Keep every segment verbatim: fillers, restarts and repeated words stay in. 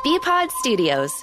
B-Pod Studios.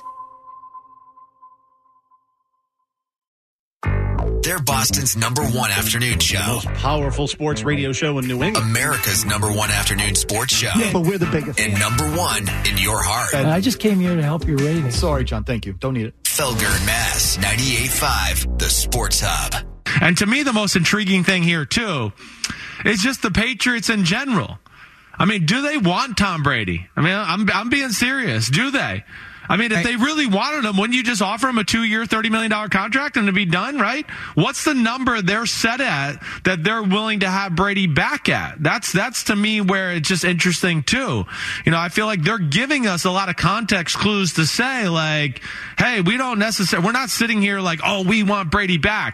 They're Boston's number one afternoon show. The most powerful sports radio show in New England. America's number one afternoon sports show. Yeah, but we're the biggest. And number one in your heart. And I just came here to help your ratings. Sorry, John. Thank you. Don't need it. Felger and Mass, ninety-eight point five, the Sports Hub. And to me, the most intriguing thing here, too, is just the Patriots in general. I mean, do they want Tom Brady? I mean, I'm I'm being serious. Do they? I mean, if they really wanted him, wouldn't you just offer him a two-year, thirty million dollars contract and to be done, right? What's the number they're set at that they're willing to have Brady back at? That's, that's to me where it's just interesting, too. You know, I feel like they're giving us a lot of context clues to say, like, hey, we don't necessarily, we're not sitting here like, oh, we want Brady back.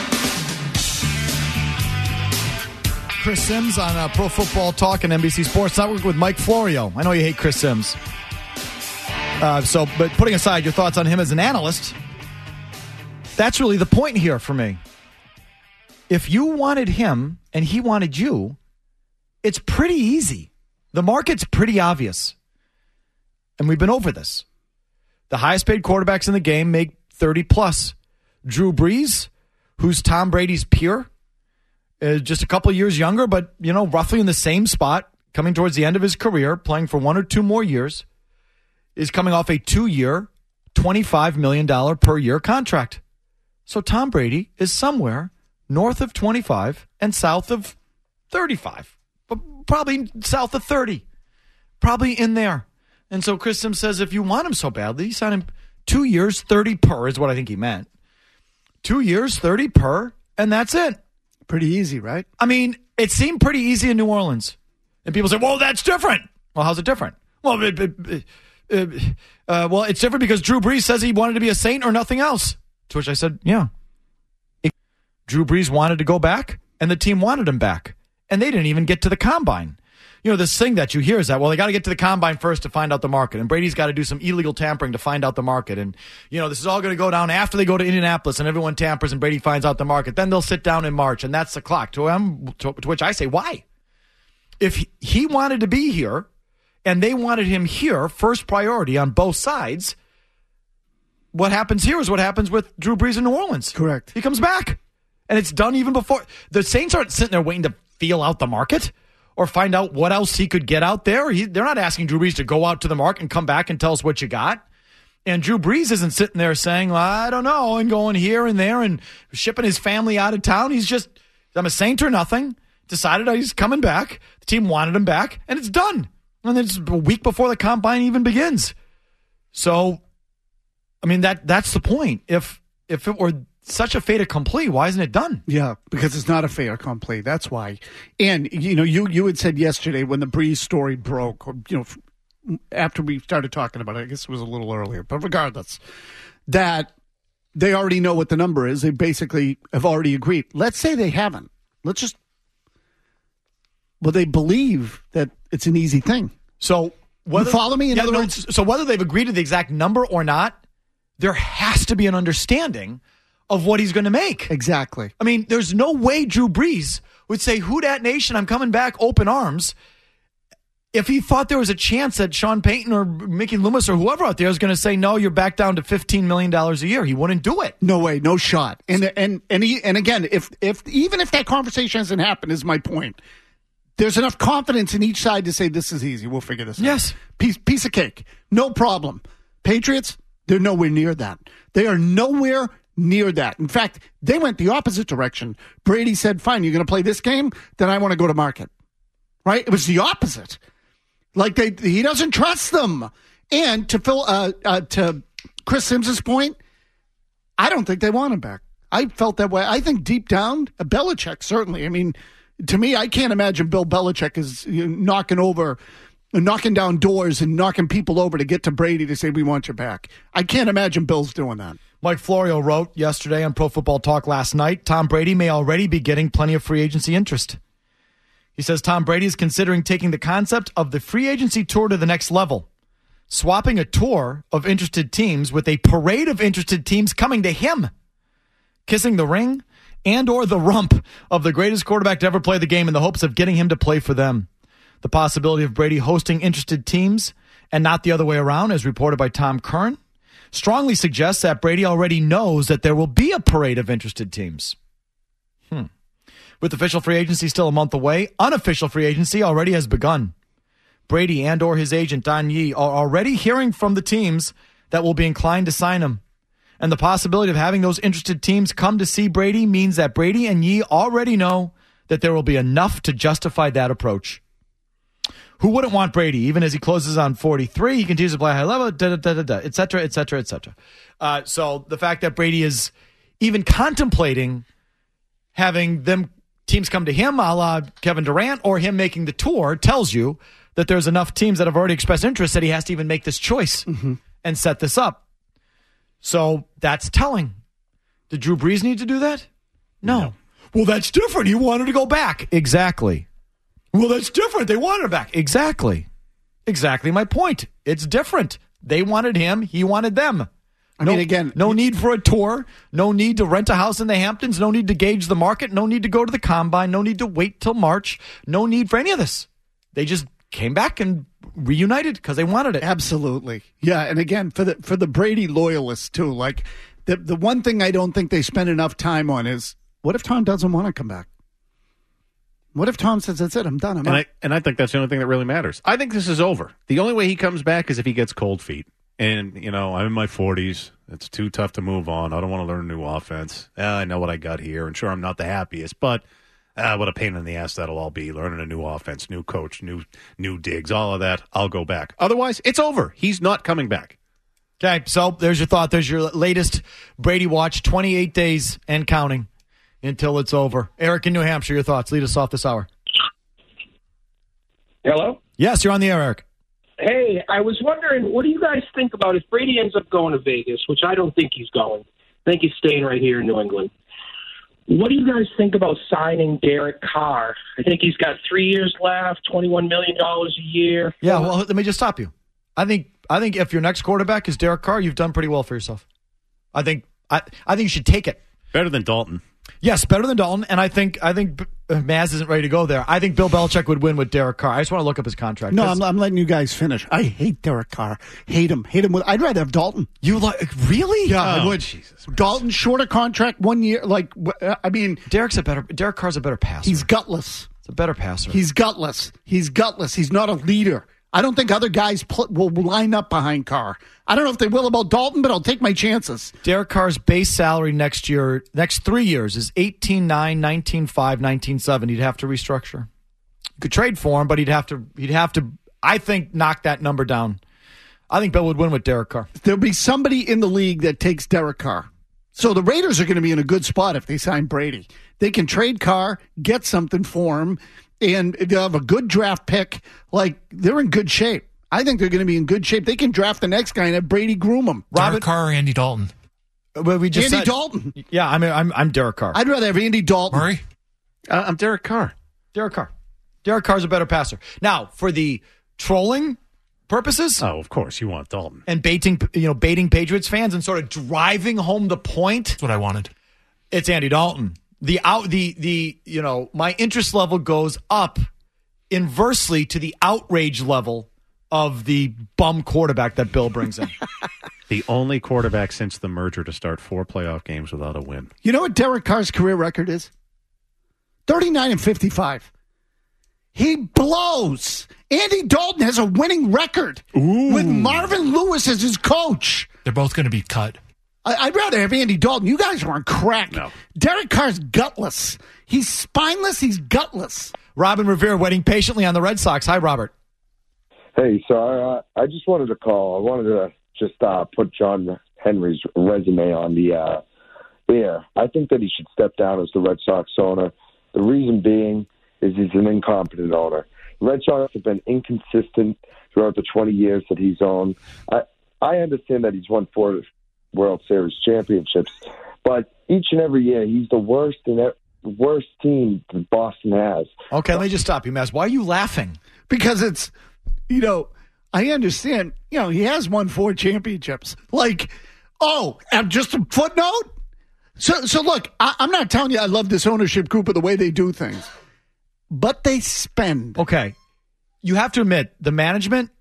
Chris Sims on uh, Pro Football Talk and N B C Sports Network with Mike Florio. I know you hate Chris Sims. Uh, so, but putting aside your thoughts on him as an analyst, that's really the point here for me. If you wanted him and he wanted you, it's pretty easy. The market's pretty obvious. And we've been over this. The highest paid quarterbacks in the game make thirty plus. Drew Brees, who's Tom Brady's peer, uh, just a couple of years younger, but, you know, roughly in the same spot, coming towards the end of his career, playing for one or two more years, is coming off a two-year, twenty-five million dollars per year contract. So Tom Brady is somewhere north of twenty-five and south of thirty-five, but probably south of thirty, probably in there. And so Chris Sims says if you want him so badly, sign him two years, thirty per is what I think he meant. Two years, thirty per, and that's it. Pretty easy, right? I mean, it seemed pretty easy in New Orleans. And people say, well, that's different. Well, how's it different? Well, it, it, it, Uh, uh, well, it's different because Drew Brees says he wanted to be a Saint or nothing else. To which I said, yeah. It, Drew Brees wanted to go back, and the team wanted him back. And they didn't even get to the combine. You know, this thing that you hear is that, well, they got to get to the combine first to find out the market. And Brady's got to do some illegal tampering to find out the market. And, you know, this is all going to go down after they go to Indianapolis and everyone tampers and Brady finds out the market. Then they'll sit down in March, and that's the clock. To, um, to, to which I say, why? If he, he wanted to be here, and they wanted him here, first priority on both sides, what happens here is what happens with Drew Brees in New Orleans. Correct. He comes back, and it's done even before. The Saints aren't sitting there waiting to feel out the market or find out what else he could get out there. He, they're not asking Drew Brees to go out to the market and come back and tell us what you got. And Drew Brees isn't sitting there saying, well, I don't know, and going here and there and shipping his family out of town. He's just, I'm a Saint or nothing, decided he's coming back. The team wanted him back, and it's done. And then it's a week before the combine even begins. So, I mean, that that's the point. If if it were such a fait accompli, why isn't it done? Yeah, because it's not a fait accompli. That's why. And, you know, you, you had said yesterday when the Brees story broke, or, you know, after we started talking about it, I guess it was a little earlier, but regardless, that they already know what the number is. They basically have already agreed. Let's say they haven't. Let's just, well, they believe that it's an easy thing. So, whether, you follow me? In yeah, other no, words, so whether they've agreed to the exact number or not, there has to be an understanding of what he's going to make. Exactly. I mean, there's no way Drew Brees would say, "Who dat nation? I'm coming back, open arms." If he thought there was a chance that Sean Payton or Mickey Loomis or whoever out there is going to say, "No, you're back down to fifteen million dollars a year," he wouldn't do it. No way, no shot. And and and he, and again, if if even if that conversation hasn't happened, is my point. There's enough confidence in each side to say this is easy. We'll figure this out. Yes. Piece, piece of cake. No problem. Patriots, they're nowhere near that. They are nowhere near that. In fact, they went the opposite direction. Brady said, fine, you're going to play this game? Then I want to go to market. Right? It was the opposite. Like, they, he doesn't trust them. And to Phil, uh, uh, to Chris Sims's point, I don't think they want him back. I felt that way. I think deep down, uh, Belichick, certainly. I mean, to me, I can't imagine Bill Belichick is you know, knocking over, knocking down doors and knocking people over to get to Brady to say, we want you back. I can't imagine Bill's doing that. Mike Florio wrote yesterday on Pro Football Talk last night, Tom Brady may already be getting plenty of free agency interest. He says Tom Brady is considering taking the concept of the free agency tour to the next level, swapping a tour of interested teams with a parade of interested teams coming to him, kissing the ring and or the rump of the greatest quarterback to ever play the game in the hopes of getting him to play for them. The possibility of Brady hosting interested teams and not the other way around, as reported by Tom Curran, strongly suggests that Brady already knows that there will be a parade of interested teams. Hmm. With official free agency still a month away, unofficial free agency already has begun. Brady and or his agent, Don Yee, are already hearing from the teams that will be inclined to sign him. And the possibility of having those interested teams come to see Brady means that Brady and Yee already know that there will be enough to justify that approach. Who wouldn't want Brady? Even as he closes on forty-three, he continues to play high level, da da da da da, et cetera, et cetera, et cetera. Uh, so the fact that Brady is even contemplating having them teams come to him, a la Kevin Durant, or him making the tour, tells you that there's enough teams that have already expressed interest that he has to even make this choice mm-hmm. and set this up. So that's telling. Did Drew Brees need to do that? No. no. Well, that's different. He wanted to go back. Exactly. Well, that's different. They wanted him back. Exactly. Exactly my point. It's different. They wanted him. He wanted them. I no, mean, again, no need for a tour. No need to rent a house in the Hamptons. No need to gauge the market. No need to go to the combine. No need to wait till March. No need for any of this. They just came back and reunited because they wanted it. Absolutely. Yeah, and again, for the for the Brady loyalists, too, like, the, the one thing I don't think they spend enough time on is, what if Tom doesn't want to come back? What if Tom says, that's it, I'm done, I'm and out? I, and I think that's the only thing that really matters. I think this is over. The only way he comes back is if he gets cold feet. And, you know, I'm in my forties. It's too tough to move on. I don't want to learn a new offense. Uh, I know what I got here, and sure, I'm not the happiest, but uh, what a pain in the ass that'll all be, learning a new offense, new coach, new new digs, all of that. I'll go back. Otherwise, it's over. He's not coming back. Okay, so there's your thought. There's your latest Brady watch, twenty-eight days and counting until it's over. Eric in New Hampshire, your thoughts. Lead us off this hour. Hello? Yes, you're on the air, Eric. Hey, I was wondering, what do you guys think about if Brady ends up going to Vegas, which I don't think he's going. I think he's staying right here in New England. What do you guys think about signing Derek Carr? I think he's got three years left, twenty-one million dollars a year. Yeah, well, let me just stop you. I think I think if your next quarterback is Derek Carr, you've done pretty well for yourself. I think I I think you should take it. Better than Dalton. Yes, better than Dalton, and I think I think Maz isn't ready to go there. I think Bill Belichick would win with Derek Carr. I just want to look up his contract. No, I'm, I'm letting you guys finish. I hate Derek Carr. Hate him. Hate him. With, I'd rather have Dalton. You like really? Yeah, oh, I would. Jesus Dalton, shorter contract, one year. Like, I mean, Derek's a better. Derek Carr's a better passer. He's gutless. It's a better passer. He's gutless. He's gutless. He's not a leader. I don't think other guys pl- will line up behind Carr. I don't know if they will about Dalton, but I'll take my chances. Derek Carr's base salary next year, next three years, is eighteen nine, nineteen five, nineteen seven. He'd have to restructure. You could trade for him, but he'd have to. He'd have to. I think knock that number down. I think Bill would win with Derek Carr. There'll be somebody in the league that takes Derek Carr. So the Raiders are going to be in a good spot if they sign Brady. They can trade Carr, get something for him, and they'll have a good draft pick. Like, they're in good shape. I think they're going to be in good shape. They can draft the next guy and have Brady groom him. Robert Derek Carr or Andy Dalton? Well, we just Andy said, Dalton. Yeah, I mean, I'm I'm Derek Carr. I'd rather have Andy Dalton. Murray? Uh, I'm Derek Carr. Derek Carr. Derek Carr's a better passer. Now, for the trolling purposes, oh, of course, you want Dalton and baiting, you know, baiting Patriots fans and sort of driving home the point. That's what I wanted. It's Andy Dalton. The out, the the you know, my interest level goes up inversely to the outrage level of the bum quarterback that Bill brings in. The only quarterback since the merger to start four playoff games without a win. You know what Derek Carr's career record is? thirty-nine and fifty-five. He blows. Andy Dalton has a winning record Ooh. with Marvin Lewis as his coach. They're both going to be cut. I- I'd rather have Andy Dalton. You guys are on crack. No. Derek Carr's gutless. He's spineless. He's gutless. Robin Revere waiting patiently on the Red Sox. Hi, Robert. Hey, so uh, I just wanted to call. I wanted to just uh, put John Henry's resume on the uh, air. I think that he should step down as the Red Sox owner. The reason being is he's an incompetent owner. The Red Sox have been inconsistent throughout the twenty years that he's owned. I, I understand that he's won four World Series championships, but each and every year he's the worst in the worst team that Boston has. Okay, let me just stop you, Maz. Why are you laughing? Because it's, you know, I understand, you know, he has won four championships. Like, oh, and just a footnote? So, so look, I, I'm not telling you I love this ownership group or the way they do things, but they spend. Okay. You have to admit, the management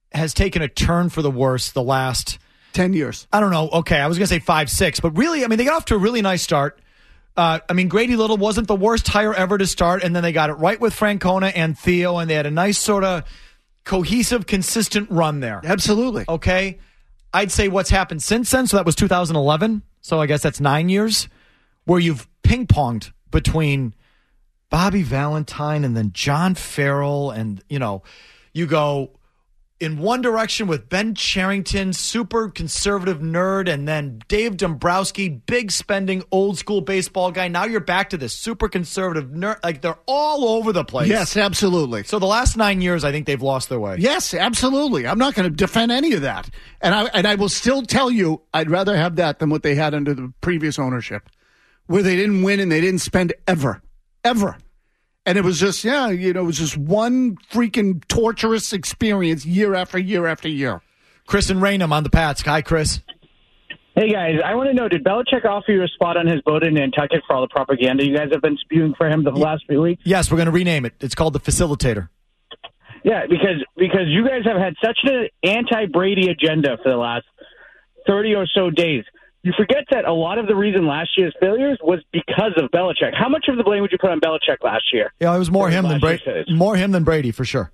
has taken a turn for the worse the last ten years. I don't know. Okay, I was going to say five, six, but really, I mean, they got off to a really nice start. Uh, I mean, Grady Little wasn't the worst hire ever to start, and then they got it right with Francona and Theo, and they had a nice sort of cohesive, consistent run there. Absolutely. Okay. I'd say what's happened since then, so that was two thousand eleven, so I guess that's nine years, where you've ping-ponged between Bobby Valentine and then John Farrell, and, you know, you go in one direction with Ben Cherington, super conservative nerd, and then Dave Dombrowski, big spending, old school baseball guy. Now you're back to this super conservative nerd. Like, they're all over the place. Yes, absolutely. So the last nine years, I think they've lost their way. Yes, absolutely. I'm not going to defend any of that. And I and I will still tell you, I'd rather have that than what they had under the previous ownership, where they didn't win and they didn't spend ever, ever. And it was just, yeah, you know, it was just one freaking torturous experience year after year after year. Chris and Raynham on the Pats. Hi, Chris. Hey, guys. I want to know, did Belichick offer you a spot on his boat in Nantucket for all the propaganda you guys have been spewing for him the last few weeks? Yes, we're going to rename it. It's called the Facilitator. Yeah, because because you guys have had such an anti-Brady agenda for the last thirty or so days. You forget that a lot of the reason last year's failures was because of Belichick. How much of the blame would you put on Belichick last year? Yeah, it was more him than Brady. More him than Brady, for sure.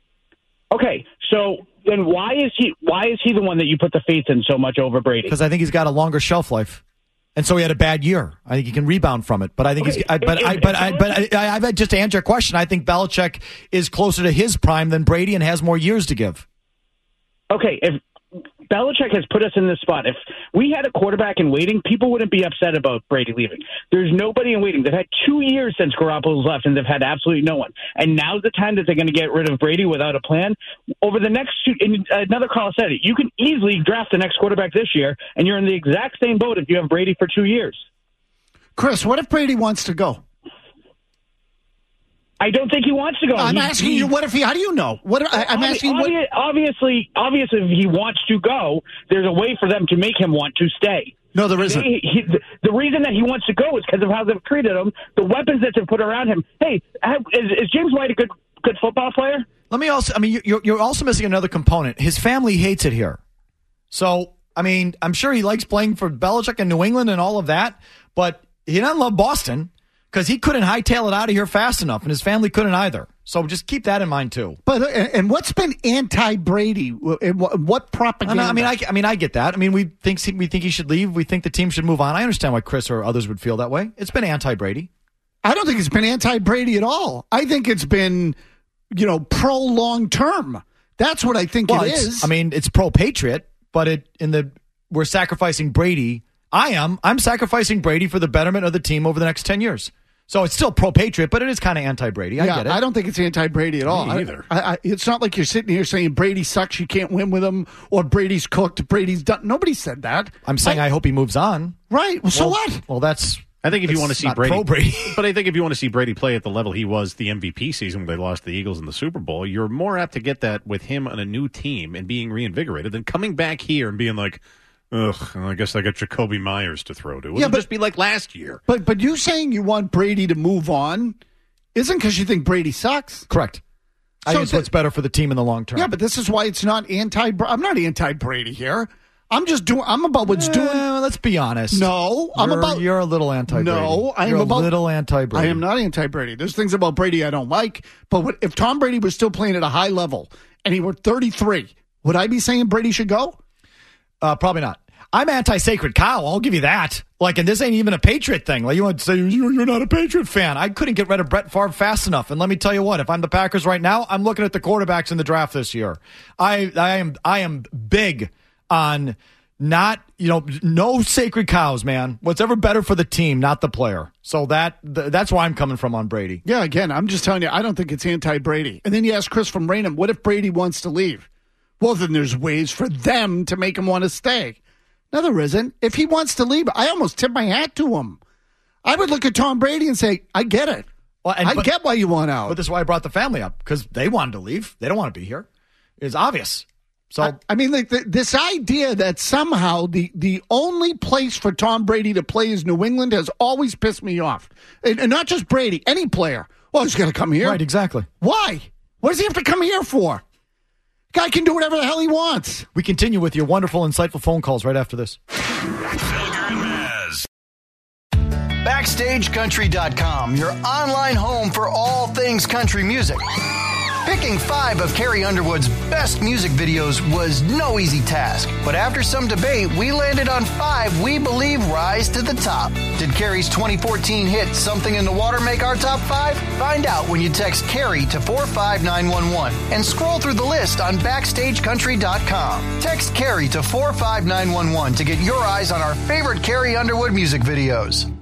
Okay, so then why is he why is he the one that you put the faith in so much over Brady? Because I think he's got a longer shelf life, and so he had a bad year. I think he can rebound from it, but I think okay, he's. I, but, if, I, if, but if I but I, I, I just to answer your question, I think Belichick is closer to his prime than Brady and has more years to give. Okay, if Belichick has put us in this spot. If we had a quarterback in waiting, people wouldn't be upset about Brady leaving. There's nobody in waiting. They've had two years since Garoppolo's left, and they've had absolutely no one. And now's the time that they're going to get rid of Brady without a plan. Over the next two, and another call said it, you can easily draft the next quarterback this year, and you're in the exact same boat if you have Brady for two years. Chris, what if Brady wants to go? I don't think he wants to go. I'm he, asking he, you, what if he, how do you know? What I, I'm obvi- asking obvi- what, Obviously, obviously, if he wants to go, there's a way for them to make him want to stay. No, there isn't. They, he, the, the reason that he wants to go is because of how they've treated him, the weapons that they've put around him. Hey, have, is, is James White a good good football player? Let me also, I mean, you're, you're also missing another component. His family hates it here. So, I mean, I'm sure he likes playing for Belichick in New England and all of that, but he doesn't love Boston. Because he couldn't hightail it out of here fast enough, and his family couldn't either. So just keep that in mind too. But and what's been anti-Brady? What propaganda? I mean, I, I mean, I get that. I mean, we think we think he should leave. We think the team should move on. I understand why Chris or others would feel that way. It's been anti-Brady. I don't think it's been anti-Brady at all. I think it's been, you know, pro long term. That's what I think well, it it's, is. I mean, it's pro-Patriot, but it in the we're sacrificing Brady. I am. I'm sacrificing Brady for the betterment of the team over the next ten years. So it's still pro-Patriot, but it is kind of anti-Brady. I yeah, get it. I don't think it's anti-Brady at all. Me either. I, I, it's not like you're sitting here saying Brady sucks, you can't win with him, or Brady's cooked, Brady's done. Nobody said that. I'm saying I, I hope he moves on. Right. Well, so well, what? Well, that's... I think if you want to see Brady, pro-Brady. but I think if you want to see Brady play at the level he was the M V P season when they lost the Eagles in the Super Bowl, you're more apt to get that with him on a new team and being reinvigorated than coming back here and being like, ugh, I guess I got Jacoby Myers to throw to. It yeah, would but, just be like last year. But but you saying you want Brady to move on isn't because you think Brady sucks. Correct. I so think it's th- what's better for the team in the long term. Yeah, but this is why it's not anti. I'm not anti-Brady here. I'm just doing. I'm about what's uh, doing. Let's be honest. No, I'm you're, about. You're a little anti-Brady. No, I am you're about a little anti-Brady. I am not anti-Brady. There's things about Brady I don't like. But what, if Tom Brady was still playing at a high level and he were thirty-three, would I be saying Brady should go? Uh, probably not. I'm anti-sacred cow. I'll give you that. Like, and this ain't even a Patriot thing. Like, you want to say you're, you're not a Patriot fan. I couldn't get rid of Brett Favre fast enough. And let me tell you what, if I'm the Packers right now, I'm looking at the quarterbacks in the draft this year. I, I am, I am big on not, you know, no sacred cows, man. What's ever better for the team, not the player. So that, th- that's where I'm coming from on Brady. Yeah, again, I'm just telling you, I don't think it's anti-Brady. And then you ask Chris from Raynham, what if Brady wants to leave? Well, then there's ways for them to make him want to stay. No, there isn't. If he wants to leave, I almost tip my hat to him. I would look at Tom Brady and say, I get it. Well, and, I but, get why you want out. But this is why I brought the family up, because they wanted to leave. They don't want to be here. It's obvious. So I, I mean, like the, this idea that somehow the, the only place for Tom Brady to play is New England has always pissed me off. And, and not just Brady, any player. Well, he's going to come here. Right, exactly. Why? What does he have to come here for? Guy can do whatever the hell he wants. We continue with your wonderful, insightful phone calls right after this. Felger and Maz. Backstage Country dot com, your online home for all things country music. Picking five of Carrie Underwood's best music videos was no easy task, but after some debate, we landed on five we believe rise to the top. Did Carrie's twenty fourteen hit Something in the Water make our top five? Find out when you text Carrie to four five nine one one and scroll through the list on Backstage Country dot com. Text Carrie to four five nine one one to get your eyes on our favorite Carrie Underwood music videos.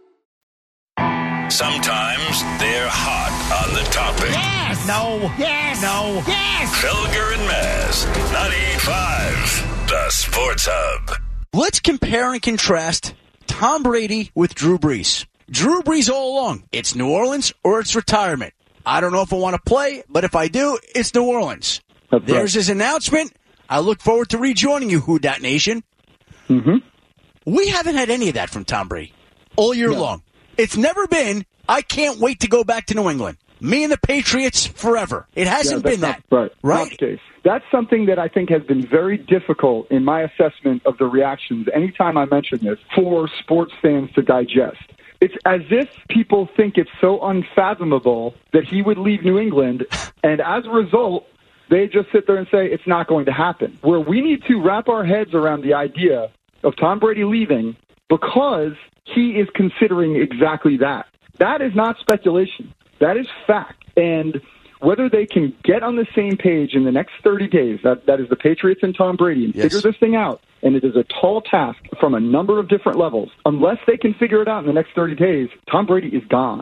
Sometimes they're hot on the topic. Yes. No. Yes. No. Yes. Felger and Maz, ninety-eight point five, the Sports Hub. Let's compare and contrast Tom Brady with Drew Brees. Drew Brees all along. It's New Orleans or it's retirement. I don't know if I want to play, but if I do, it's New Orleans. That's There's right. his announcement. I look forward to rejoining you, Who Dat Nation. Mm-hmm. We haven't had any of that from Tom Brady all year No. long. It's never been, I can't wait to go back to New England. Me and the Patriots forever. It hasn't Yeah, been that's that. not, right. Right? Not the case. That's something that I think has been very difficult in my assessment of the reactions anytime I mention this for sports fans to digest. It's as if people think it's so unfathomable that he would leave New England, and as a result, they just sit there and say it's not going to happen. Where we need to wrap our heads around the idea of Tom Brady leaving because he is considering exactly that. That is not speculation. That is fact. And whether they can get on the same page in the next thirty days, that, that is the Patriots and Tom Brady, and Yes. figure this thing out, and it is a tall task from a number of different levels. Unless they can figure it out in the next thirty days, Tom Brady is gone.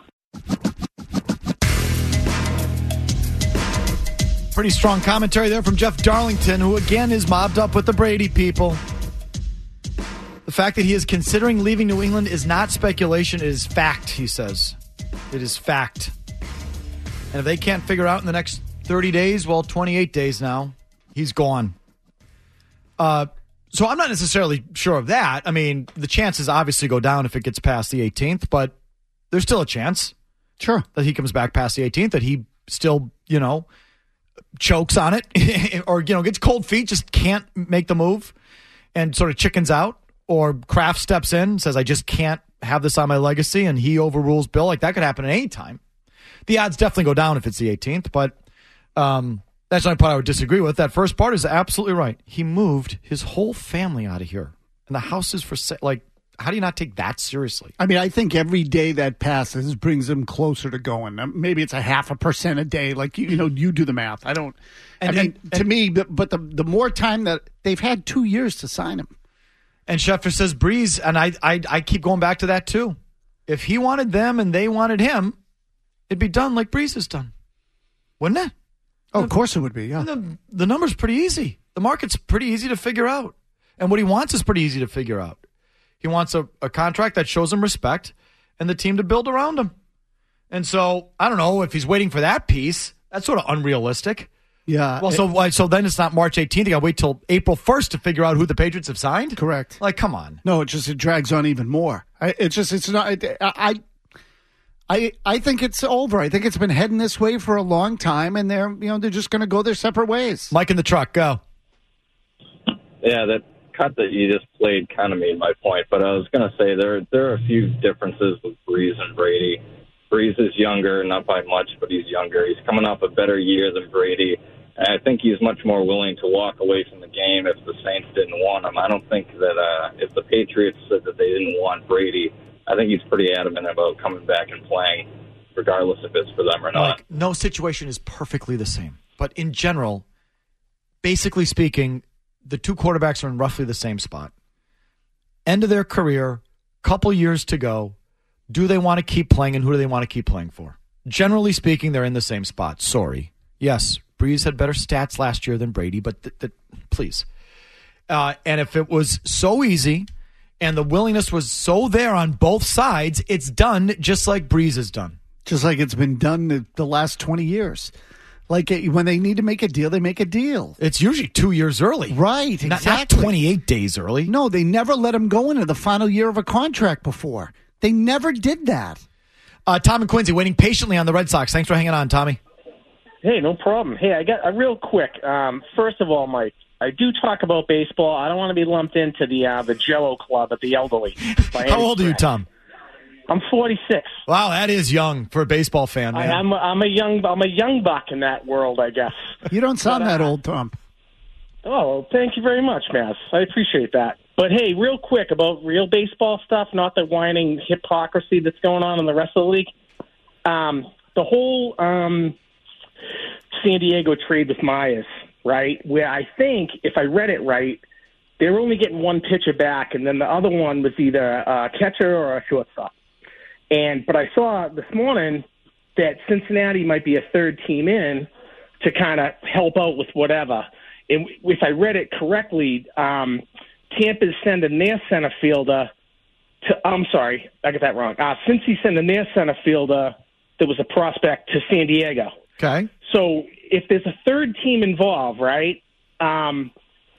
Pretty strong commentary there from Jeff Darlington, who again is mobbed up with the Brady people. The fact that he is considering leaving New England is not speculation, it is fact, he says. It is fact. And if they can't figure out in the next thirty days, well, twenty-eight days now, he's gone. Uh, so I'm not necessarily sure of that. I mean, the chances obviously go down if it gets past the eighteenth, but there's still a chance. Sure. That he comes back past the eighteenth, that he still, you know, chokes on it or, you know, gets cold feet, just can't make the move and sort of chickens out. Or Kraft steps in and says, I just can't have this on my legacy, and he overrules Bill. Like, that could happen at any time. The odds definitely go down if it's the eighteenth, but um, that's the only part I would disagree with. That first part is absolutely right. He moved his whole family out of here, and the house is for sale. Like, how do you not take that seriously? I mean, I think every day that passes brings them closer to going. Um, Maybe it's a half a percent a day. Like, you, you know, you do the math. I don't. And, I mean, and, to and, me, but, but the, the more time that they've had two years to sign him. And Schefter says Breeze, and I, I I keep going back to that too. If he wanted them and they wanted him, it'd be done like Breeze has done, wouldn't it? Oh, of course it would be, yeah. The, the number's pretty easy. The market's pretty easy to figure out. And what he wants is pretty easy to figure out. He wants a, a contract that shows him respect and the team to build around him. And so, I don't know if he's waiting for that piece. That's sort of unrealistic. Yeah. Well, so why? So then it's not March eighteenth. You got to wait till April first to figure out who the Patriots have signed. Correct. Like, come on. No, it just it drags on even more. I, it's just it's not. I, I I think it's over. I think it's been heading this way for a long time, and they're you know they're just going to go their separate ways. Mike in the truck, go. Yeah, that cut that you just played kind of made my point, but I was going to say there there are a few differences with Breeze and Brady. Breeze is younger, not by much, but he's younger. He's coming off a better year than Brady. And I think he's much more willing to walk away from the game if the Saints didn't want him. I don't think that uh, if the Patriots said that they didn't want Brady, I think he's pretty adamant about coming back and playing, regardless if it's for them or not. Like, no situation is perfectly the same. But in general, basically speaking, the two quarterbacks are in roughly the same spot. End of their career, couple years to go. Do they want to keep playing, and who do they want to keep playing for? Generally speaking, they're in the same spot. Sorry. Yes, Breeze had better stats last year than Brady, but th- th- please. Uh, and if it was so easy and the willingness was so there on both sides, it's done just like Breeze has done. Just like it's been done the, the last twenty years. Like uh, when they need to make a deal, they make a deal. It's usually two years early. Right, Not, exactly. not twenty-eight days early. No, they never let him go into the final year of a contract before. They never did that. Uh, Tom and Quincy waiting patiently on the Red Sox. Thanks for hanging on, Tommy. Hey, no problem. Hey, I got a real quick. Um, first of all, Mike, I do talk about baseball. I don't want to be lumped into the uh, the Jello Club at the elderly. How old are you, Tom? I'm forty-six. Wow, that is young for a baseball fan, man. I, I'm a, I'm a young I'm a young buck in that world, I guess. You don't sound but, uh, that old, Tom. Oh, thank you very much, Maz. I appreciate that. But hey, real quick about real baseball stuff, not the whining hypocrisy that's going on in the rest of the league. Um, the whole um, San Diego trade with Myers, right? Where I think, if I read it right, they were only getting one pitcher back, and then the other one was either a catcher or a shortstop. And but I saw this morning that Cincinnati might be a third team in to kind of help out with whatever. And if I read it correctly, um, Tampa's sending their center fielder to. I'm sorry, I got that wrong. Uh, Cincy's sending their center fielder that was a prospect to San Diego. Okay. So if there's a third team involved, right? Um,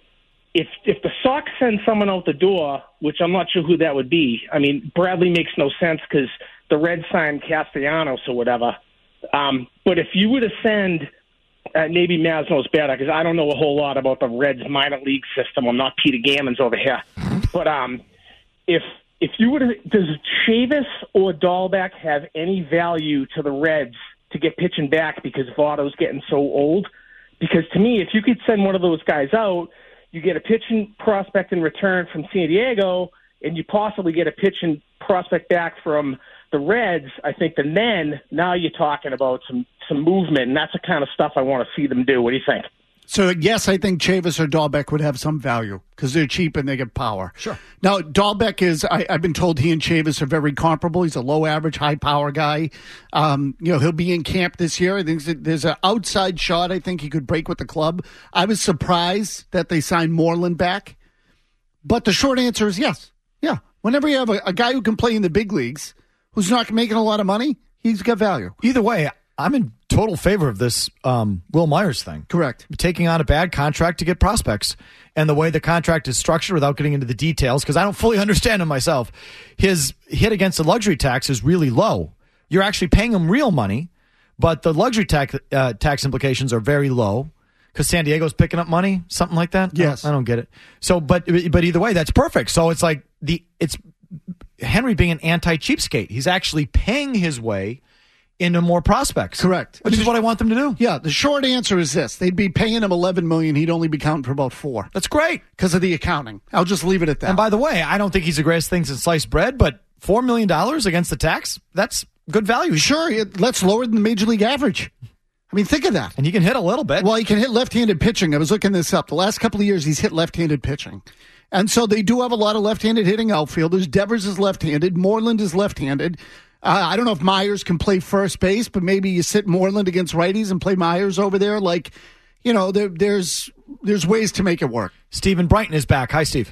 if if the Sox send someone out the door, which I'm not sure who that would be. I mean, Bradley makes no sense because the Reds signed Castellanos or whatever. Um, but if you were to send, uh, maybe Maz knows better because I don't know a whole lot about the Reds minor league system. I'm not Peter Gammons over here. But um, if if you were to, does Chavis or Dahlbeck have any value to the Reds to get pitching back because Votto's getting so old? Because to me, if you could send one of those guys out, you get a pitching prospect in return from San Diego, and you possibly get a pitching prospect back from the Reds. I think that then now you're talking about some, some movement, and that's the kind of stuff I want to see them do. What do you think? So, yes, I think Chavis or Dahlbeck would have some value because they're cheap and they get power. Sure. Now, Dahlbeck is, I, I've been told he and Chavis are very comparable. He's a low average, high power guy. Um, you know, he'll be in camp this year. I think there's an outside shot I think he could break with the club. I was surprised that they signed Moreland back. But the short answer is yes. Yeah. Whenever you have a, a guy who can play in the big leagues who's not making a lot of money, he's got value. Either way, I'm in total favor of this um, Will Myers thing. Correct. Taking on a bad contract to get prospects. And the way the contract is structured, without getting into the details, because I don't fully understand it myself, his hit against the luxury tax is really low. You're actually paying him real money, but the luxury tax, uh, tax implications are very low because San Diego's picking up money, something like that? Yes. I don't, I don't get it. So, but but either way, that's perfect. So it's like the it's Henry being an anti-cheapskate. He's actually paying his way into more prospects. Correct. Which is what I want them to do. Yeah, the short answer is this. They'd be paying him eleven million dollars. He'd only be counting for about four. That's great. Because of the accounting. I'll just leave it at that. And by the way, I don't think he's the greatest thing since sliced bread, but four million dollars against the tax, that's good value. Sure, it, that's lower than the major league average. I mean, think of that. And he can hit a little bit. Well, he can hit left-handed pitching. I was looking this up. The last couple of years, he's hit left-handed pitching. And so they do have a lot of left-handed hitting outfielders. Devers is left-handed. Moreland is left-handed. Uh, I don't know if Myers can play first base, but maybe you sit Moreland against righties and play Myers over there. Like, you know, there, there's there's ways to make it work. Stephen Brighton is back. Hi, Steve.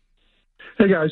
Hey, guys.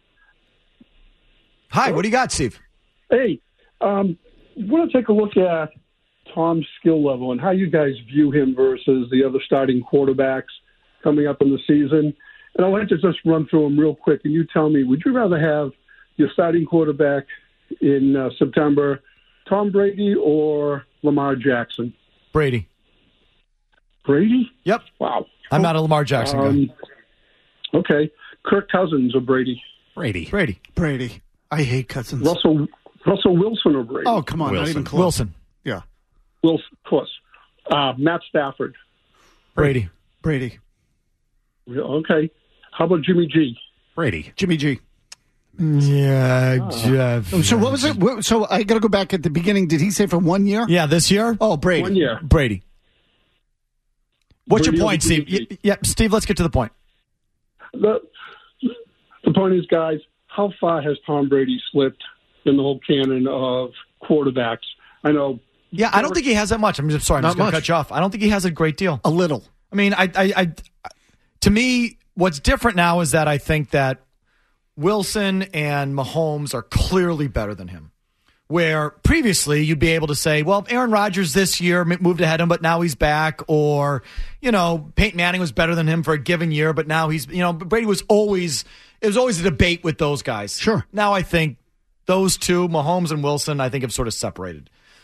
Hi, Hello? What do you got, Steve? Hey, um, I want to take a look at Tom's skill level and how you guys view him versus the other starting quarterbacks coming up in the season. And I'd like to just run through them real quick, and you tell me, would you rather have your starting quarterback in uh, September, Tom Brady or Lamar Jackson? Brady. Brady? Yep. Wow. I'm not a Lamar Jackson um, guy. Okay. Kirk Cousins or Brady? Brady. Brady. Brady. I hate Cousins. Russell Russell Wilson or Brady? Oh, come on. Wilson. Not even close. Wilson. Yeah. Wilson, of course. Uh, Matt Stafford. Brady. Brady. Okay. How about Jimmy G? Brady. Jimmy G. Yeah. Oh. Jeff. So what was it? So I got to go back at the beginning. Did he say for one year? Yeah, this year? Oh, Brady. One year. Brady. What's Brady your point, Steve? Jimmy G. Yeah, Steve, let's get to the point. The, the point is, guys, how far has Tom Brady slipped in the whole canon of quarterbacks? I know. Yeah, I don't think he has that much. I'm just sorry. I'm Not just going to much. cut you off. I don't think he has a great deal. A little. I mean, I, I, I, to me, what's different now is that I think that Wilson and Mahomes are clearly better than him. Where previously you'd be able to say, well, Aaron Rodgers this year moved ahead of him, but now he's back. Or, you know, Peyton Manning was better than him for a given year, but now he's, you know, Brady was always, it was always a debate with those guys. Sure. Now I think those two, Mahomes and Wilson, I think have sort of separated.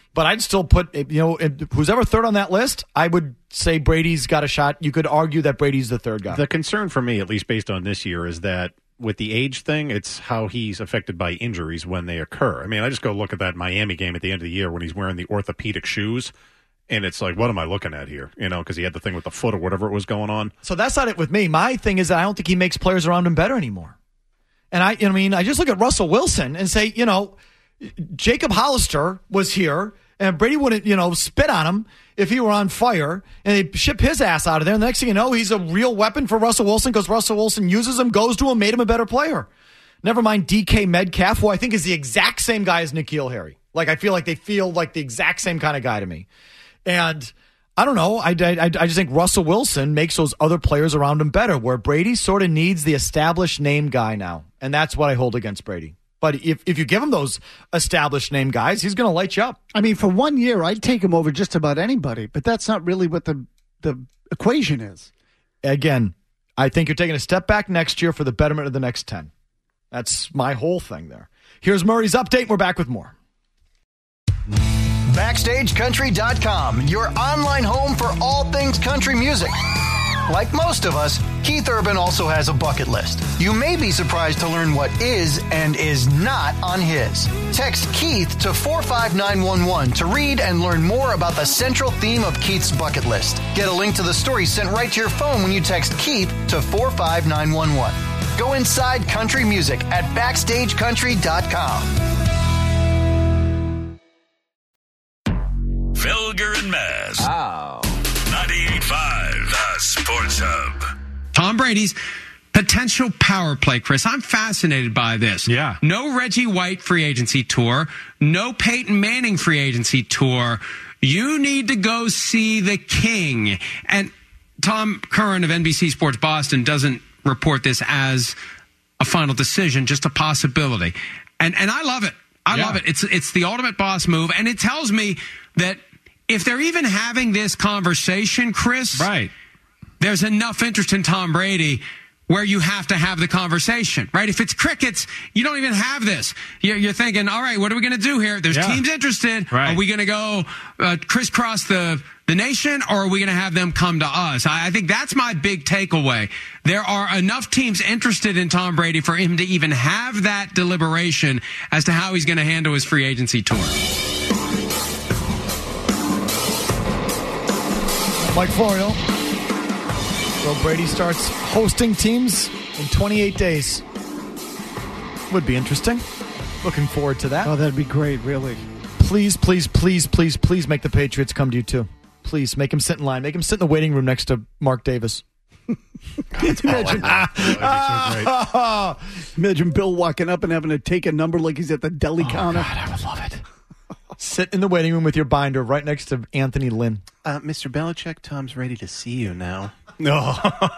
But I'd still put, you know, who's ever third on that list, I would say Brady's got a shot. You could argue that Brady's the third guy. The concern for me, at least based on this year, is that with the age thing, it's how he's affected by injuries when they occur. I mean, I just go look at that Miami game at the end of the year when he's wearing the orthopedic shoes, and it's like, what am I looking at here? You know, because he had the thing with the foot or whatever it was going on. So that's not it with me. My thing is that I don't think he makes players around him better anymore. And I, I mean, I just look at Russell Wilson and say, you know, Jacob Hollister was here, and Brady wouldn't, you know, spit on him if he were on fire, and they ship his ass out of there. And the next thing you know, he's a real weapon for Russell Wilson because Russell Wilson uses him, goes to him, made him a better player. Never mind D K Metcalf, who I think is the exact same guy as N'Keal Harry. Like, I feel like they feel like the exact same kind of guy to me. And I don't know. I, I, I just think Russell Wilson makes those other players around him better, where Brady sort of needs the established name guy now. And that's what I hold against Brady. But if, if you give him those established name guys, he's going to light you up. I mean, for one year, I'd take him over just about anybody, but that's not really what the the equation is. Again, I think you're taking a step back next year for the betterment of the next ten. That's my whole thing there. Here's Murray's update. We're back with more. Backstage Country dot com, your online home for all things country music. Like most of us, Keith Urban also has a bucket list. You may be surprised to learn what is and is not on his. Text Keith to four five nine one one to read and learn more about the central theme of Keith's bucket list. Get a link to the story sent right to your phone when you text Keith to four five nine one one. Go inside country music at Backstage Country dot com. Felger and Maz. Oh. ninety-eight point five, the Sports Hub. Tom Brady's potential power play, Chris. I'm fascinated by this. Yeah. No Reggie White free agency tour. No Peyton Manning free agency tour. You need to go see the king. And Tom Curran of N B C Sports Boston doesn't report this as a final decision, just a possibility. And and I love it. I yeah. love it. It's it's the ultimate boss move. And it tells me that if they're even having this conversation, Chris, right, there's enough interest in Tom Brady where you have to have the conversation, right? If it's crickets, you don't even have this. You're, you're thinking, all right, what are we going to do here? There's yeah. teams interested. Right. Are we going to go uh, crisscross the, the nation, or are we going to have them come to us? I, I think that's my big takeaway. There are enough teams interested in Tom Brady for him to even have that deliberation as to how he's going to handle his free agency tour. Mike Florio. So Brady starts hosting teams in twenty-eight days. Would be interesting. Looking forward to that. Oh, that'd be great, really. Please, please, please, please, please make the Patriots come to you, too. Please, make him sit in line. Make him sit in the waiting room next to Mark Davis. Can't you imagine? Oh, so imagine Bill walking up and having to take a number like he's at the deli oh, counter. God, I would love it. Sit in the waiting room with your binder right next to Anthony Lynn. Uh, Mister Belichick, Tom's ready to see you now. No.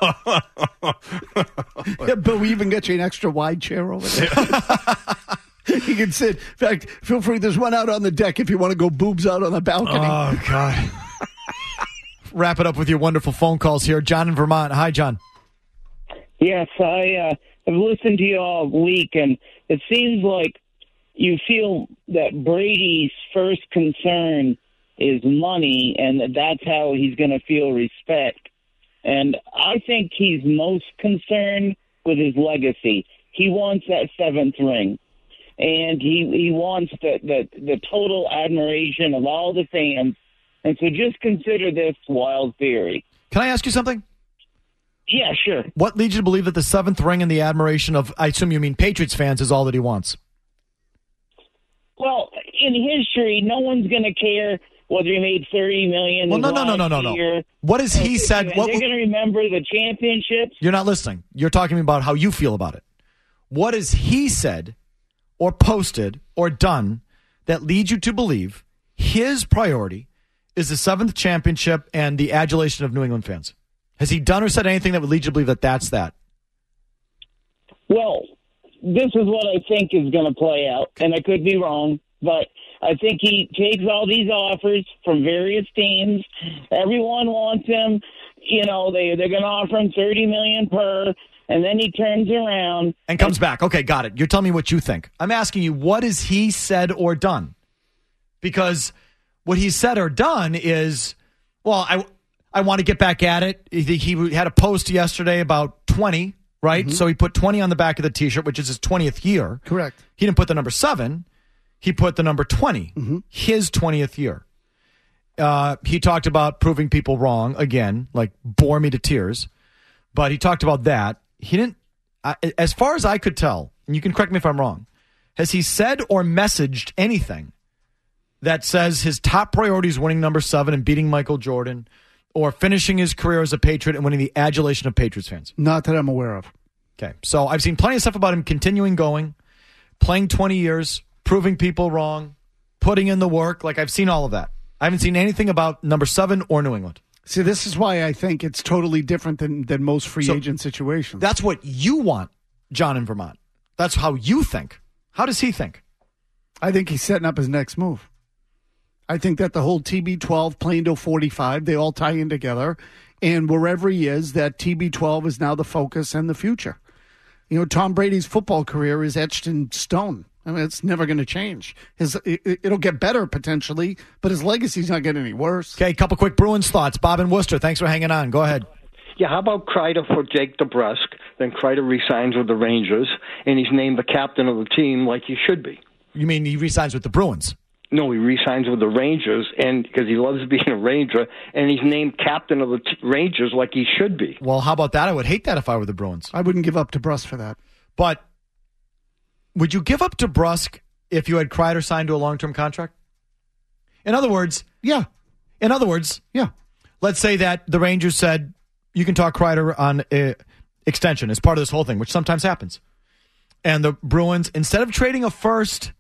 Yeah, but we even got you an extra wide chair over there. You can sit. In fact, feel free. There's one out on the deck if you want to go boobs out on the balcony. Oh, God. Wrap it up with your wonderful phone calls here. John in Vermont. Hi, John. Yes, I uh, have listened to you all week, and it seems like you feel that Brady's first concern is money, and that that's how he's going to feel respect. And I think he's most concerned with his legacy. He wants that seventh ring, and he he wants the, the, the total admiration of all the fans. And so just consider this wild theory. Can I ask you something? Yeah, sure. What leads you to believe that the seventh ring and the admiration of, I assume you mean Patriots fans, is all that he wants? Well, in history, no one's going to care whether he made thirty million dollars. Well, no, no, no, no, no, no. What has he said? They're what, going to remember the championships. You're not listening. You're talking about how you feel about it. What has he said or posted or done that leads you to believe his priority is the seventh championship and the adulation of New England fans? Has he done or said anything that would lead you to believe that that's that? Well, this is what I think is going to play out, and I could be wrong, but I think he takes all these offers from various teams. Everyone wants him. You know, they, they're going to offer him thirty million dollars per, and then he turns around. And comes and- back. Okay, got it. You're telling me what you think. I'm asking you, what has he said or done? Because what he's said or done is, well, I, I want to get back at it. He, he had a post yesterday about twenty, right? Mm-hmm. So he put twenty on the back of the T-shirt, which is his twentieth year. Correct. He didn't put the number seven. He put the number twenty, mm-hmm. his twentieth year. Uh, he talked about proving people wrong, again, like bore me to tears. But he talked about that. He didn't, uh, as far as I could tell, and you can correct me if I'm wrong, has he said or messaged anything that says his top priority is winning number seven and beating Michael Jordan or finishing his career as a Patriot and winning the adulation of Patriots fans? Not that I'm aware of. Okay, so I've seen plenty of stuff about him continuing going, playing twenty years, proving people wrong, putting in the work. Like, I've seen all of that. I haven't seen anything about number seven or New England. See, this is why I think it's totally different than, than most free so agent situations. That's what you want, John, in Vermont. That's how you think. How does he think? I think he's setting up his next move. I think that the whole T B twelve playing to forty-five, they all tie in together. And wherever he is, that T B twelve is now the focus and the future. You know, Tom Brady's football career is etched in stone. I mean, it's never going to change. His it, It'll get better potentially, but his legacy's not getting any worse. Okay, a couple quick Bruins thoughts. Bob in Worcester, thanks for hanging on. Go ahead. Yeah, how about Kreider for Jake DeBrusk? Then Kreider resigns with the Rangers, and he's named the captain of the team like he should be. You mean he resigns with the Bruins? No, he resigns with the Rangers, and because he loves being a Ranger, and he's named captain of the t- Rangers like he should be. Well, how about that? I would hate that if I were the Bruins. I wouldn't give up DeBrusk for that. But would you give up DeBrusk if you had Kreider signed to a long-term contract? In other words, yeah. In other words, yeah. Let's say that the Rangers said you can talk Kreider on a extension as part of this whole thing, which sometimes happens. And the Bruins, instead of trading a first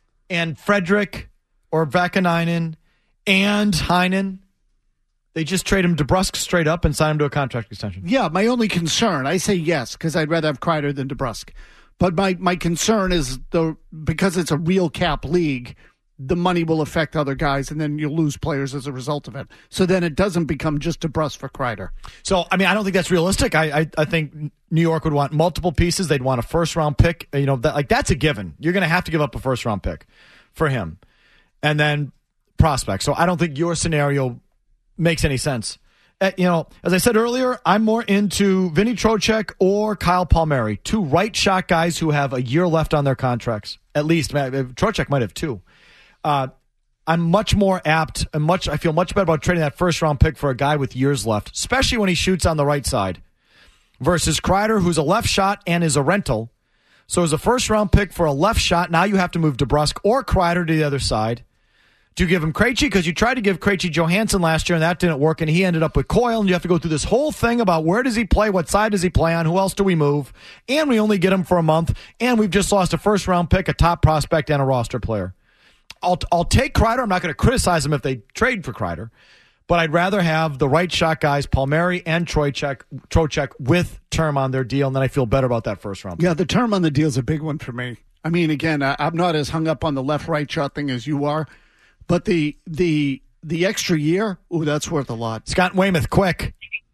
and Frederick or Vakanainen and Heinen, they just trade him DeBrusk straight up and sign him to a contract extension. Yeah, my only concern, I say yes, because I'd rather have Kreider than DeBrusk. But my, my concern is the because it's a real cap league, the money will affect other guys, and then you'll lose players as a result of it. So then it doesn't become just DeBrusk for Kreider. So, I mean, I don't think that's realistic. I, I, I think New York would want multiple pieces. They'd want a first-round pick. You know, that, like that's a given. You're going to have to give up a first-round pick for him. And then prospects. So I don't think your scenario makes any sense. Uh, you know, as I said earlier, I'm more into Vinny Trocheck or Kyle Palmieri, two right shot guys who have a year left on their contracts. At least, Trocheck might have two. Uh, I'm much more apt and much. I feel much better about trading that first round pick for a guy with years left, especially when he shoots on the right side, versus Kreider, who's a left shot and is a rental. So as a first round pick for a left shot, now you have to move DeBrusk or Kreider to the other side. Do you give him Krejci? Because you tried to give Krejci Johansson last year, and that didn't work, and he ended up with Coyle, and you have to go through this whole thing about where does he play, what side does he play on, who else do we move, and we only get him for a month, and we've just lost a first-round pick, a top prospect, and a roster player. I'll, I'll take Kreider. I'm not going to criticize him if they trade for Kreider, but I'd rather have the right shot guys, Palmieri and Trocheck, Trocheck with term on their deal, and then I feel better about that first-round pick. Yeah, the term on the deal is a big one for me. I mean, again, I, I'm not as hung up on the left-right shot thing as you are. But the the the extra year, ooh, that's worth a lot. Scott Weymouth, quick.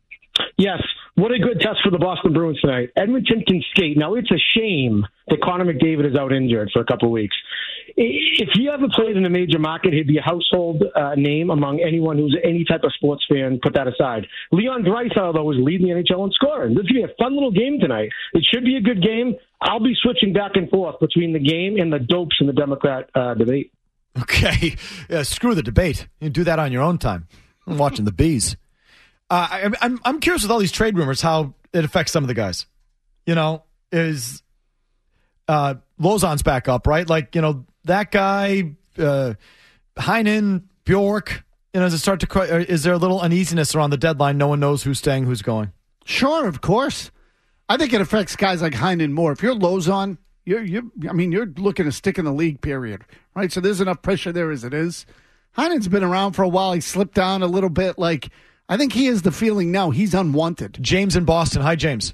Yes. What a good test for the Boston Bruins tonight. Edmonton can skate. Now, it's a shame that Connor McDavid is out injured for a couple of weeks. If he ever played in a major market, he'd be a household uh, name among anyone who's any type of sports fan. Put that aside. Leon Draisaitl, though, is leading the N H L in scoring. This is going to be a fun little game tonight. It should be a good game. I'll be switching back and forth between the game and the dopes in the Democrat uh, debate. Okay, yeah, screw the debate. You do that on your own time. I'm watching the bees. Uh, I, I'm I'm curious with all these trade rumors how it affects some of the guys. You know, is uh, Lozon's back up, right? Like, you know, that guy, uh, Heinen, Bjork. You know, does it start to? Is there a little uneasiness around the deadline? No one knows who's staying, who's going. Sure, of course. I think it affects guys like Heinen more. If you're Lozon, You're, you I mean, you're looking to stick in the league, period, right? So there's enough pressure there as it is. Heinen's been around for a while. He slipped down a little bit. Like, I think he has the feeling now he's unwanted. James in Boston. Hi, James.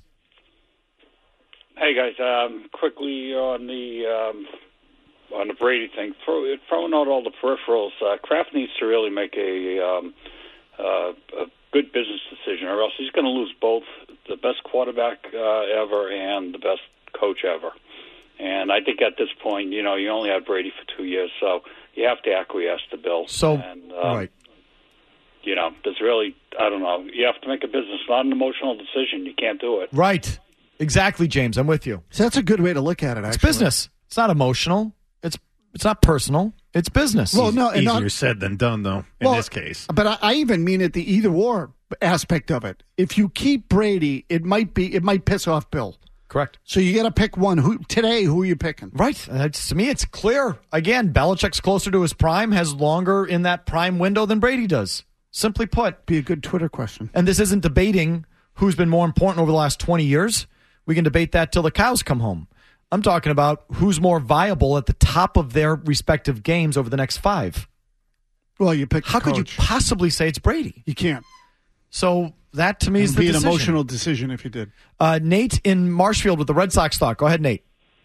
Hey, guys. Um, quickly on the um, on the Brady thing, Throw, throwing out all the peripherals, uh, Kraft needs to really make a, um, uh, a good business decision, or else he's going to lose both the best quarterback uh, ever and the best coach ever. And I think at this point, you know, you only had Brady for two years, so you have to acquiesce to Bill. So, and, um, right. You know, there's really, I don't know, you have to make a business, not an emotional decision. You can't do it. Right. Exactly, James. I'm with you. So that's a good way to look at it, actually. It's business. It's not emotional. It's it's not personal. It's business. Well, no, and Easier not- said than done, though, in Well, this case. But I, I even mean it the either or aspect of it. If you keep Brady, it might be it might piss off Bill. Correct. So you got to pick one. Who today? Who are you picking? Right. And it's, to me, it's clear. Again, Belichick's closer to his prime, has longer in that prime window than Brady does. Simply put. Be a good Twitter question. And this isn't debating who's been more important over the last twenty years. We can debate that till the cows come home. I'm talking about who's more viable at the top of their respective games over the next five. Well, you pick. How could you possibly say it's Brady? You can't. So that to me is It'd the be an decision. emotional decision if you did. Uh, Nate in Marshfield with the Red Sox thought. Go ahead, Nate.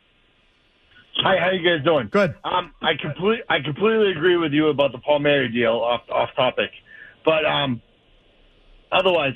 Hi, how you guys doing? Good. Um, I complete, I completely agree with you about the Palmieri deal. Off off topic, but um, otherwise,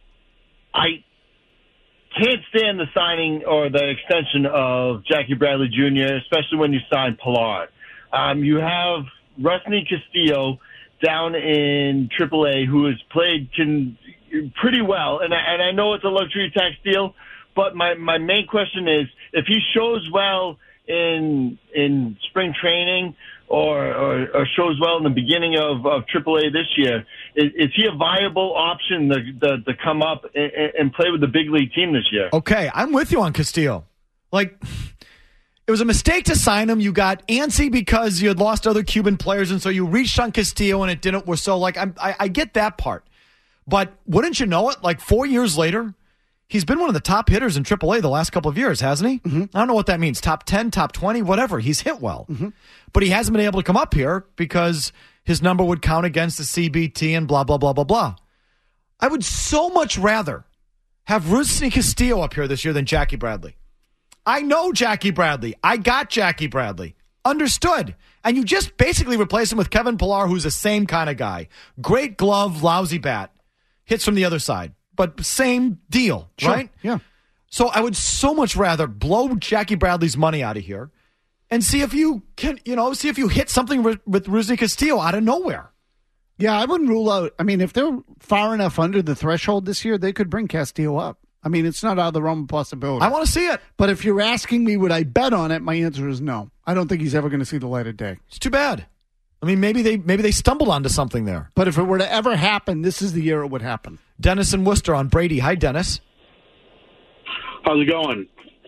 I can't stand the signing or the extension of Jackie Bradley Junior, especially when you sign Pilar. Um, you have Rusney Castillo down in triple A who has played can, pretty well, and I, and I know it's a luxury tax deal, but my, my main question is if he shows well in in spring training or, or, or shows well in the beginning of, of triple A this year, is, is he a viable option to, to, to come up and, and play with the big league team this year? Okay, I'm with you on Castillo. Like, it was a mistake to sign him. You got antsy because you had lost other Cuban players, and so you reached on Castillo, and it didn't work. So, like, I'm, I, I get that part. But wouldn't you know it? Like, four years later, he's been one of the top hitters in triple A the last couple of years, hasn't he? Mm-hmm. I don't know what that means. Top ten, top twenty, whatever. He's hit well. Mm-hmm. But he hasn't been able to come up here because his number would count against the C B T and blah, blah, blah, blah, blah. I would so much rather have Rusney Castillo up here this year than Jackie Bradley. I know Jackie Bradley. I got Jackie Bradley. Understood. And you just basically replace him with Kevin Pillar, who's the same kind of guy. Great glove, lousy bat. Hits from the other side. But same deal, Sure. right? Yeah. So I would so much rather blow Jackie Bradley's money out of here and see if you can, you know, see if you hit something with, with Rusney Castillo out of nowhere. Yeah, I wouldn't rule out. I mean, if they're far enough under the threshold this year, they could bring Castillo up. I mean, it's not out of the realm of possibility. I want to see it. But if you're asking me, would I bet on it? My answer is no. I don't think he's ever going to see the light of day. It's too bad. I mean, maybe they maybe they stumbled onto something there. But if it were to ever happen, this is the year it would happen. Dennis and Worcester on Brady. Hi, Dennis. How's it going?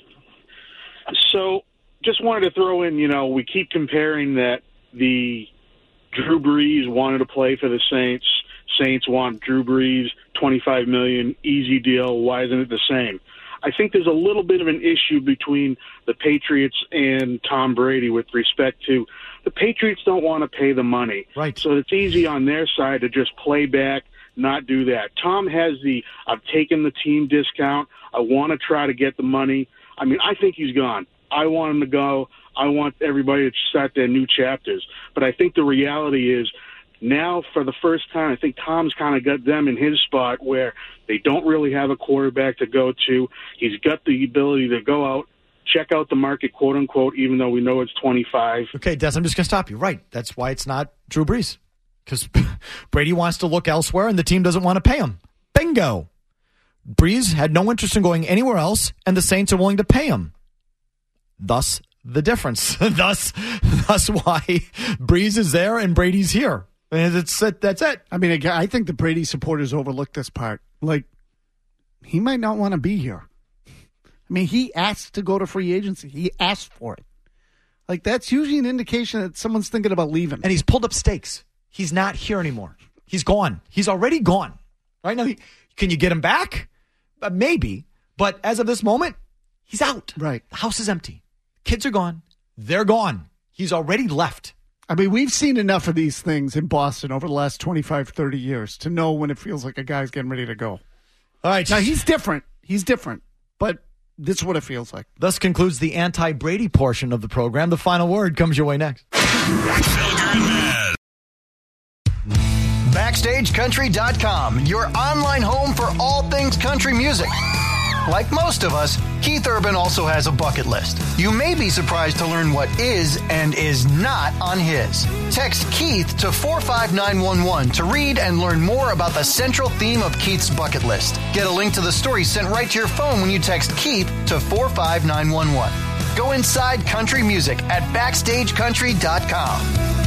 So, just wanted to throw in, you know, we keep comparing that the Drew Brees wanted to play for the Saints. Saints want Drew Brees, twenty-five million dollars, easy deal. Why isn't it the same? I think there's a little bit of an issue between the Patriots and Tom Brady with respect to the Patriots don't want to pay the money. Right. So it's easy on their side to just play back, not do that. Tom has the, I've taken the team discount. I want to try to get the money. I mean, I think he's gone. I want him to go. I want everybody to start their new chapters. But I think the reality is now, for the first time, I think Tom's kind of got them in his spot where they don't really have a quarterback to go to. He's got the ability to go out, check out the market, quote unquote, even though we know it's twenty-five. Okay, Des, I'm just going to stop you. Right. That's why it's not Drew Brees. Because Brady wants to look elsewhere and the team doesn't want to pay him. Bingo. Brees had no interest in going anywhere else, and the Saints are willing to pay him. Thus, the difference. thus, thus why Brees is there and Brady's here. And it's it, that's it. I mean, I think the Brady supporters overlook this part. Like, he might not want to be here. I mean, he asked to go to free agency. He asked for it. Like, that's usually an indication that someone's thinking about leaving. And he's pulled up stakes. He's not here anymore. He's gone. He's already gone. Right now, he, can you get him back? Uh, maybe. But as of this moment, he's out. Right. The house is empty. Kids are gone. They're gone. He's already left. I mean, we've seen enough of these things in Boston over the last twenty-five, thirty years to know when it feels like a guy's getting ready to go. All right. Now, he's different. He's different. But this is what it feels like. Thus concludes the anti-Brady portion of the program. The final word comes your way next. Backstage Country dot com, your online home for all things country music. Like most of us, Keith Urban also has a bucket list. You may be surprised to learn what is and is not on his. Text Keith to four five nine one one to read and learn more about the central theme of Keith's bucket list. Get a link to the story sent right to your phone when you text Keith to four five nine one one. Go inside country music at backstage country dot com.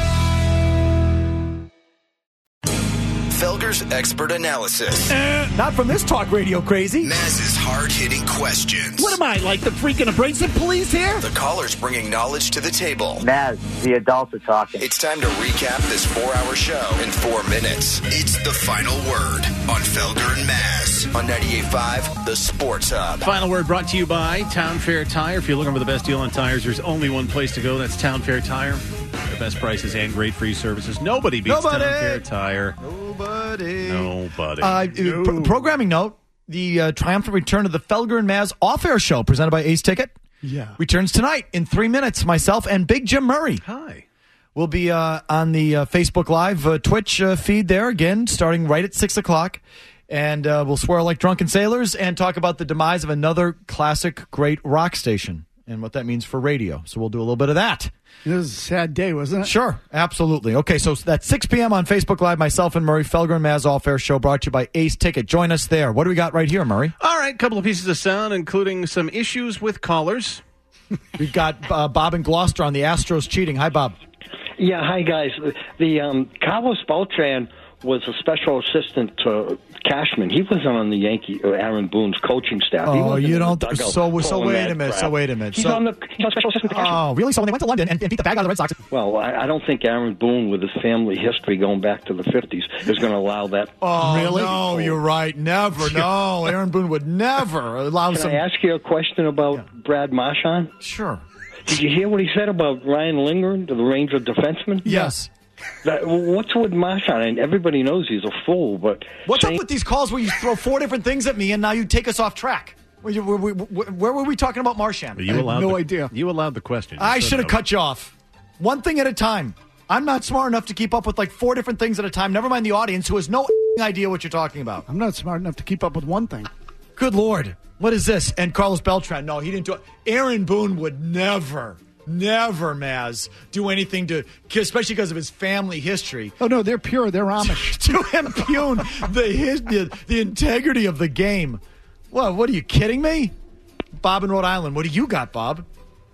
Felger's expert analysis. Uh, not from this talk radio crazy. Maz's hard-hitting questions. What am I, like the freaking abrasive police here? The callers bringing knowledge to the table. Maz, the adults are talking. It's time to recap this four-hour show in four minutes. It's the final word on Felger and Maz on ninety-eight point five, The Sports Hub. Final word brought to you by Town Fair Tire. If you're looking for the best deal on tires, there's only one place to go. That's Town Fair Tire. The best prices and great free services. Nobody beats Nobody. Town Fair Tire. Nobody. Nobody. Uh, No. pro- programming note, the uh, triumphant return of the Felger and Maz off-air show presented by Ace Ticket Yeah. returns tonight in three minutes. Myself and Big Jim Murray. Hi. We'll be uh, on the uh, Facebook Live uh, Twitch uh, feed there again, starting right at six o'clock. And uh, we'll swear like drunken sailors and talk about the demise of another classic great rock station and what that means for radio. So we'll do a little bit of that. It was a sad day, wasn't it? Sure, absolutely. Okay, so that's six p.m. on Facebook Live. Myself and Murray, Felger and Maz All Fair Show brought to you by Ace Ticket. Join us there. What do we got right here, Murray? All right, couple of pieces of sound, including some issues with callers. We've got uh, Bob in Gloucester on the Astros cheating. Hi, Bob. Yeah, hi guys. The um, Carlos Beltran was a special assistant to Cashman. He wasn't on the Yankee or Aaron Boone's coaching staff. He Oh, wasn't you in the don't. dugout So, so pulling wait that a minute. crap. So wait a minute. He's so, on the he's on special assistant to Cashman. Oh, really? So when they went to London and, and beat the bag out of the Red Sox. Well, I, I don't think Aaron Boone, with his family history going back to the fifties, is going to allow that. Oh, really? no, you're right. Never. No, Aaron Boone would never allow Can some. I ask you a question about Brad Marchand? Sure. Did you hear what he said about Ryan Lindgren, the Ranger defenseman? Yes. That, what's with Marchand? And everybody knows he's a fool, but What's saying- up with these calls where you throw four different things at me and now you take us off track? Where, you, where, where, where were we talking about Marchand? You allowed the, You allowed the question. You I said should have no. cut you off. One thing at a time. I'm not smart enough to keep up with like four different things at a time. Never mind the audience who has no idea what you're talking about. I'm not smart enough to keep up with one thing. Good Lord. What is this? And Carlos Beltran. No, he didn't do it. Aaron Boone would never, never, Maz, do anything to, especially because of his family history. Oh, no, they're pure. They're Amish. to impugn the, his, the the integrity of the game. What, what are you kidding me? Bob in Rhode Island. What do you got, Bob?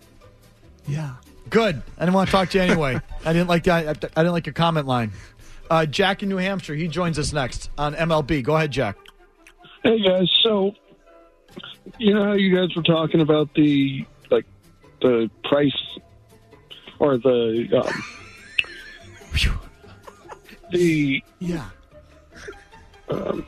Yeah. Good. I didn't want to talk to you anyway. I didn't like that. I, I didn't like your comment line. Uh, Jack in New Hampshire. He joins us next on M L B. Go ahead, Jack. Hey guys, so you know how you guys were talking about the like the price or the um, the yeah um,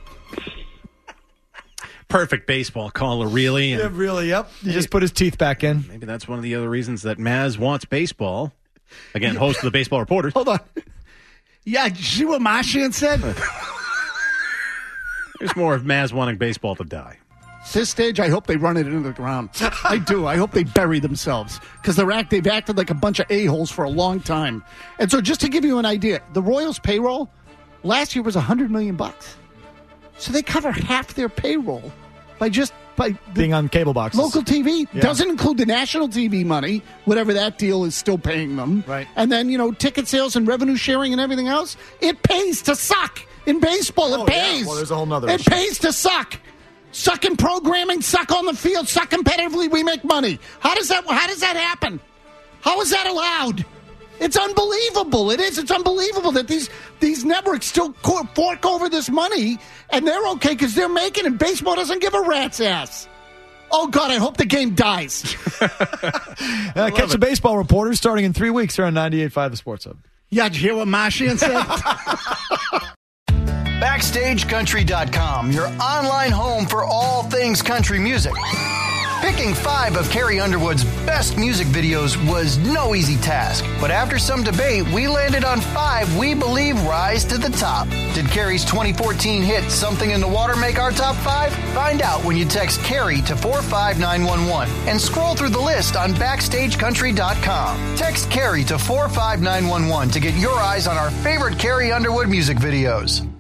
Perfect baseball caller, really. And Yeah, really, yep. He just put his teeth back in. Maybe that's one of the other reasons that Maz wants baseball. Again, host of the Baseball Reporters. Hold on. Yeah, did you see what Marchand said? There's more of Maz wanting baseball to die. This stage, I hope they run it into the ground. I do. I hope they bury themselves because they're act, they've acted like a bunch of a-holes for a long time. And so just to give you an idea, the Royals payroll last year was one hundred million bucks. So they cover half their payroll by just by being on cable boxes. Local T V Yeah. doesn't include the national T V money, whatever that deal is still paying them. Right. And then, you know, ticket sales and revenue sharing and everything else. It pays to suck in baseball. Oh, it yeah. pays. Well, there's a whole nother It issue. pays to suck. Suck in programming, suck on the field, suck competitively, we make money. How does that how does that happen? How is that allowed? It's unbelievable. It is. It's unbelievable that these these networks still co- fork over this money, and they're okay because they're making it. Baseball doesn't give a rat's ass. Oh, God, I hope the game dies. Uh, catch the Baseball Reporters starting in three weeks here on ninety-eight point five The Sports Hub. Yeah, did you hear what Marchand said? Backstage Country dot com, your online home for all things country music. Picking five of Carrie Underwood's best music videos was no easy task, but after some debate, we landed on five we believe rise to the top. Did Carrie's twenty fourteen hit Something in the Water make our top five? Find out when you text Carrie to four five nine one one and scroll through the list on Backstage Country dot com. Text Carrie to four five nine one one to get your eyes on our favorite Carrie Underwood music videos.